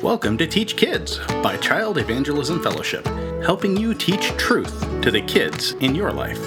Welcome to Teach Kids by Child Evangelism Fellowship, helping you teach truth to the kids in your life.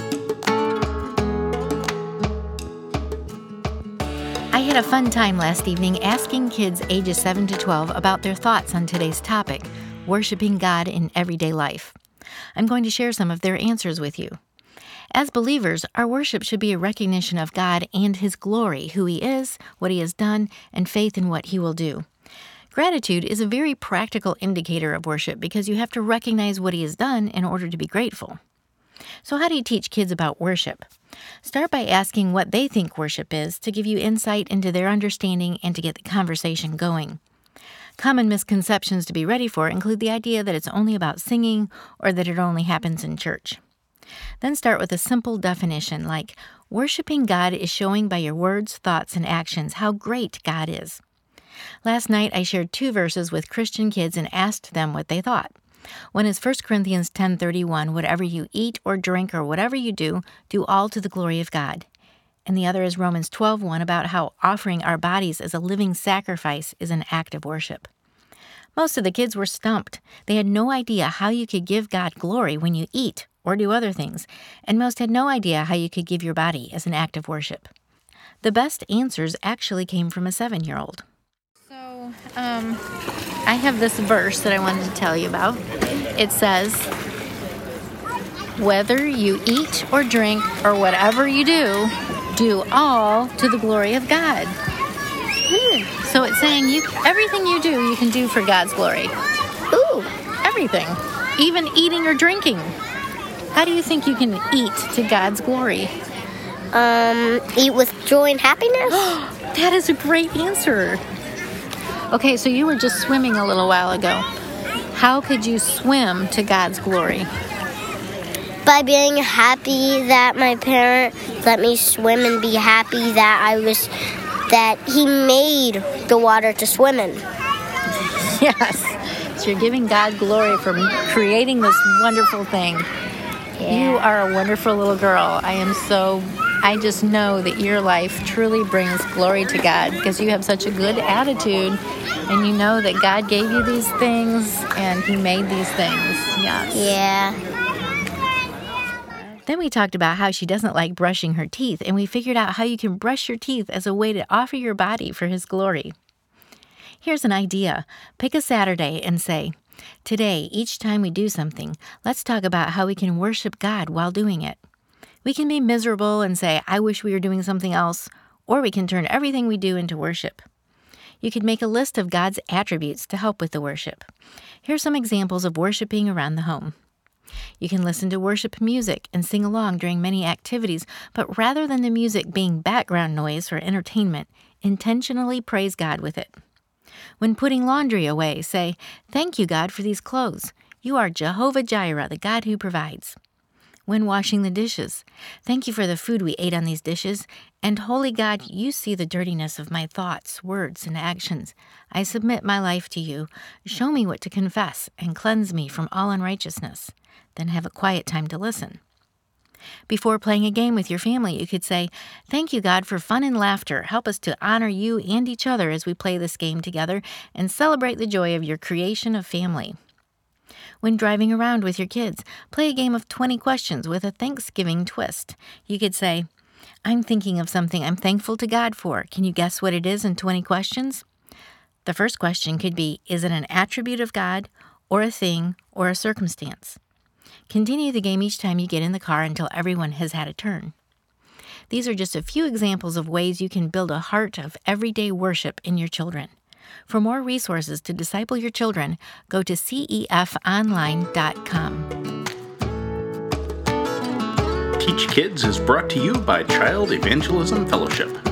I had a fun time last evening asking kids ages 7 to 12 about their thoughts on today's topic, worshiping God in everyday life. I'm going to share some of their answers with you. As believers, our worship should be a recognition of God and His glory, who He is, what He has done, and faith in what He will do. Gratitude is a very practical indicator of worship because you have to recognize what He has done in order to be grateful. So how do you teach kids about worship? Start by asking what they think worship is to give you insight into their understanding and to get the conversation going. Common misconceptions to be ready for include the idea that it's only about singing or that it only happens in church. Then start with a simple definition like, worshiping God is showing by your words, thoughts, and actions how great God is. Last night, I shared 2 verses with Christian kids and asked them what they thought. One is 1 Corinthians 10:31, whatever you eat or drink or whatever you do all to the glory of God. And the other is Romans 12:1 about how offering our bodies as a living sacrifice is an act of worship. Most of the kids were stumped. They had no idea how you could give God glory when you eat or do other things, and most had no idea how you could give your body as an act of worship. The best answers actually came from a 7-year-old. I have this verse that I wanted to tell you about. It says, whether you eat or drink or whatever you do all to the glory of God. So it's saying everything you do, you can do for God's glory. Ooh. Everything. Even eating or drinking. How do you think you can eat to God's glory? Eat with joy and happiness? That is a great answer. Okay, so you were just swimming a little while ago. How could you swim to God's glory? By being happy that my parent let me swim and be happy that He made the water to swim in. Yes. So you're giving God glory for creating this wonderful thing. Yeah. You are a wonderful little girl. I just know that your life truly brings glory to God because you have such a good attitude and you know that God gave you these things and He made these things. Yes. Yeah. Then we talked about how she doesn't like brushing her teeth, and we figured out how you can brush your teeth as a way to offer your body for His glory. Here's an idea. Pick a Saturday and say, today, each time we do something, let's talk about how we can worship God while doing it. We can be miserable and say, I wish we were doing something else, or we can turn everything we do into worship. You could make a list of God's attributes to help with the worship. Here's some examples of worshiping around the home. You can listen to worship music and sing along during many activities, but rather than the music being background noise for entertainment, intentionally praise God with it. When putting laundry away, say, thank you, God, for these clothes. You are Jehovah Jireh, the God who provides. When washing the dishes, thank you for the food we ate on these dishes, and holy God, you see the dirtiness of my thoughts, words, and actions. I submit my life to you. Show me what to confess, and cleanse me from all unrighteousness. Then have a quiet time to listen. Before playing a game with your family, you could say, thank you, God, for fun and laughter. Help us to honor you and each other as we play this game together and celebrate the joy of your creation of family. When driving around with your kids, play a game of 20 questions with a Thanksgiving twist. You could say, I'm thinking of something I'm thankful to God for. Can you guess what it is in 20 questions? The first question could be, is it an attribute of God, or a thing, or a circumstance? Continue the game each time you get in the car until everyone has had a turn. These are just a few examples of ways you can build a heart of everyday worship in your children. For more resources to disciple your children, go to cefonline.com. Teach Kids is brought to you by Child Evangelism Fellowship.